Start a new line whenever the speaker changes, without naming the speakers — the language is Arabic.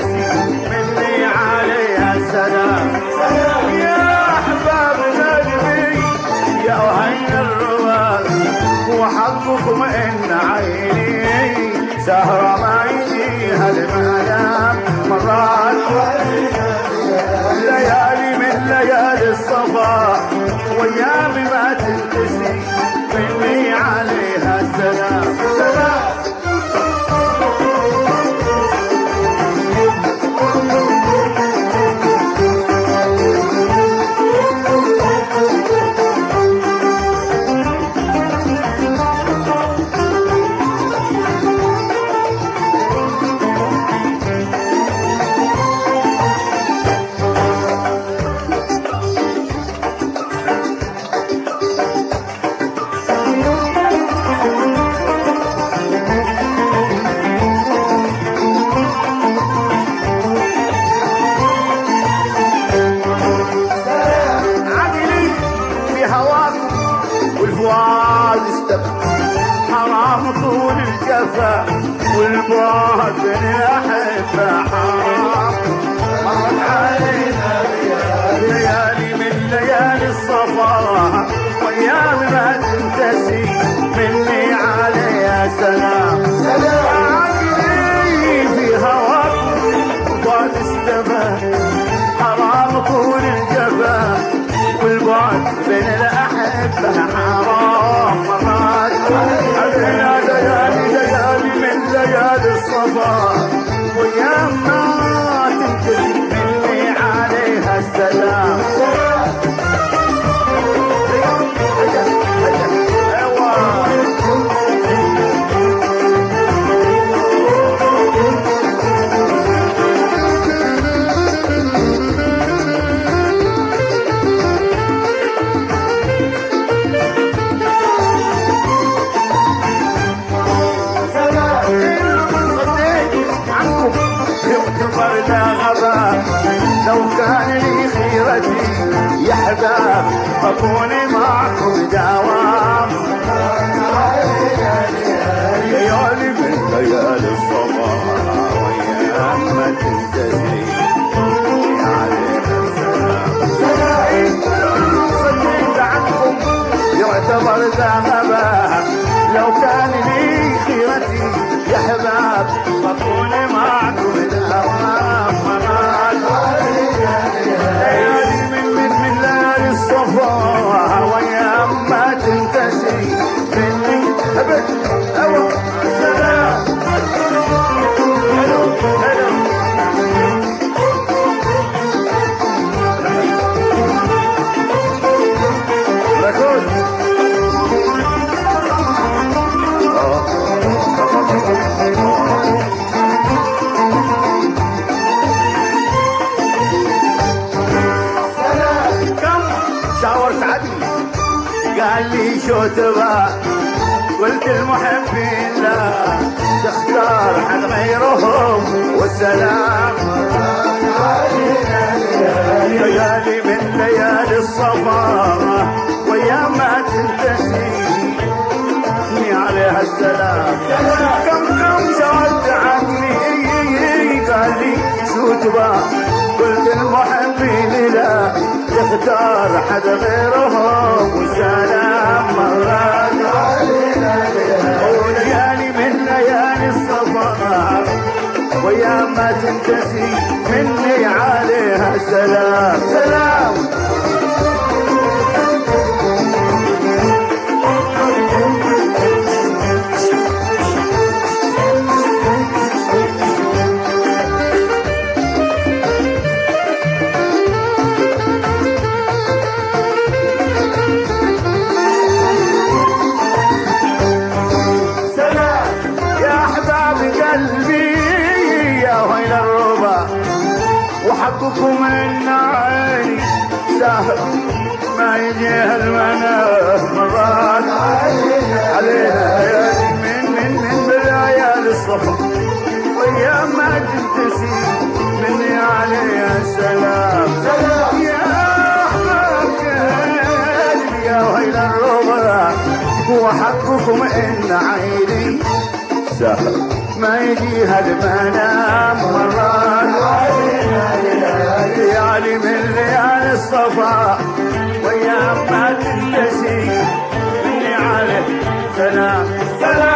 تنتسي مني عليها السلام. يا احباب قلبي يا اهل الرباط، وحقكم ان عيني سهرة ما يجيها المنام مرات. ليالي من ليالي الصباح وايامي ما تنتسي مني عليها السلام. حرام طول الجفا والبعد بين الأحبة حرام. مرت علينا ليالي من ليالي الصفا وايام ما تنتسي مني عليها سلام. عقلي في هواك وبعد استفى، حرام طول الجفا والبعد بين الأحبة حرام. مرات علينا ليالي من ليالي الصبا وايام ما تنتهي مني عليها السلام. لو كان لي خيرتي يا احباب بكون معكم دوام. ليالي من ليالي الصباح وايام ما تنتهي عليها السلام. صدقت عنكم يعتبر ذهبا، لو كان لي خيرتي يا احباب بكون معكم دوام. ليالي من ليالي الصفا وايام ما تنتسي مني ابد. ايوه السلام. حلو حلو. ركود شاورت عدلي قال لي شو تبى، قلت المحبين لا تختار عن غيرهم والسلام. ليالي من ليالي الصفا وايام ما تنتسي مني عليها السلام. كم شاورت عدلي قال لي شو تبى، قلت المحبين لا تختار حد غيرهم والسلام. مرات علينا وليالي من ليالي الصفا وايام ما تنتسي مني عليها السلام. سلام. وحقكم ان عيني سهل ما يجيها المنام. مرات علينا ليالي من ليالي الصفا وايام ما تنتسي مني عليها السلام. يا احباب قلبي يا ويل الرضا، وحقكم ان عيني سهل ما يجيها المنام مرات ليالي من ليالي الصفا ويا ما تنتسي مني عليه سلام سلام